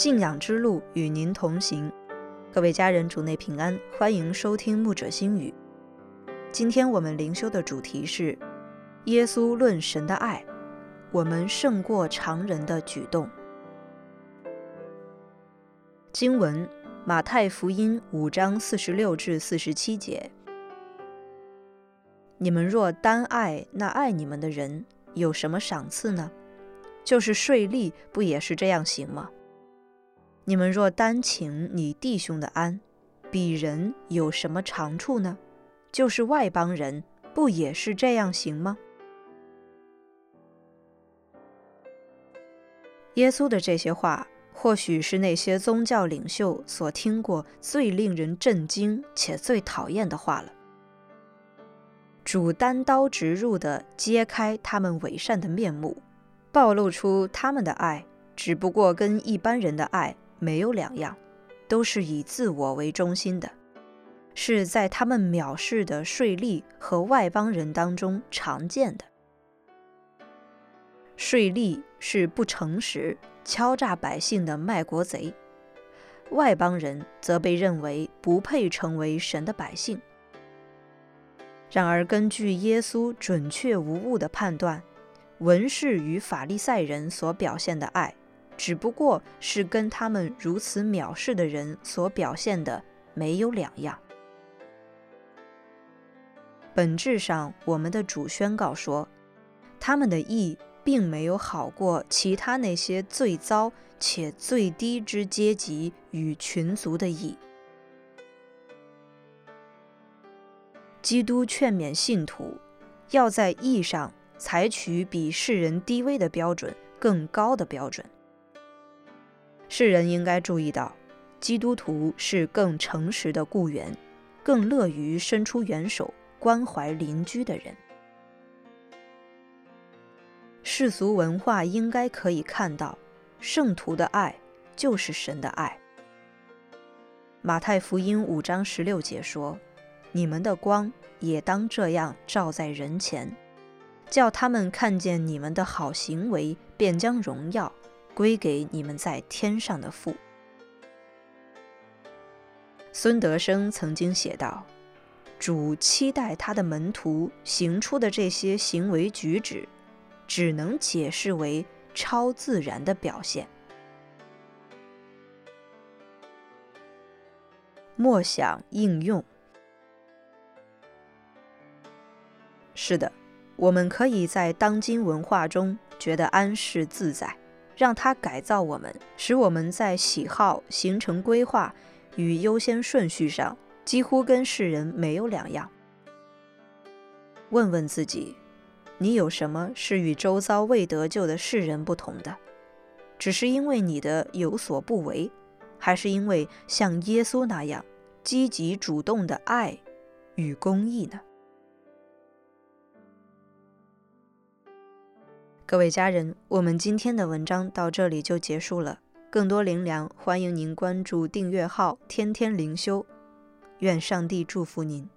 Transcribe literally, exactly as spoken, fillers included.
信仰之路与您同行。各位家人，主内平安，欢迎收听牧者心语。今天我们灵修的主题是耶稣论神的爱，我们胜过常人的举动。经文马太福音五章四十六至四十七节，你们若单爱那爱你们的人，有什么赏赐呢？就是税吏不也是这样行吗？你们若单请你弟兄的安，彼人有什么长处呢？就是外邦人不也是这样行吗？耶稣的这些话，或许是那些宗教领袖所听过最令人震惊且最讨厌的话了。主单刀直入地揭开他们伪善的面目，暴露出他们的爱只不过跟一般人的爱没有两样，都是以自我为中心的，是在他们藐视的税吏和外邦人当中常见的。税吏是不诚实、敲诈百姓的卖国贼，外邦人则被认为不配成为神的百姓。然而，根据耶稣准确无误的判断，文士与法利赛人所表现的爱，只不过是跟他们如此藐视的人所表现的没有两样。本质上，我们的主宣告说，他们的义并没有好过其他那些最糟且最低之阶级与群族的义。基督劝勉信徒要在义上采取比世人低微的标准更高的标准。世人应该注意到，基督徒是更诚实的雇员，更乐于伸出援手关怀邻居的人。世俗文化应该可以看到，圣徒的爱就是神的爱。马太福音五章十六节说，你们的光也当这样照在人前，叫他们看见你们的好行为，便将荣耀归给你们在天上的父。孙德生曾经写道，主期待他的门徒行出的这些行为举止，只能解释为超自然的表现。默想应用。是的，我们可以在当今文化中觉得安适自在，让它改造我们，使我们在喜好、行程规划与优先顺序上几乎跟世人没有两样。问问自己，你有什么是与周遭未得救的世人不同的？只是因为你的有所不为，还是因为像耶稣那样积极主动的爱与公义呢？各位家人，我们今天的文章到这里就结束了。更多灵粮，欢迎您关注订阅号天天灵修。愿上帝祝福您。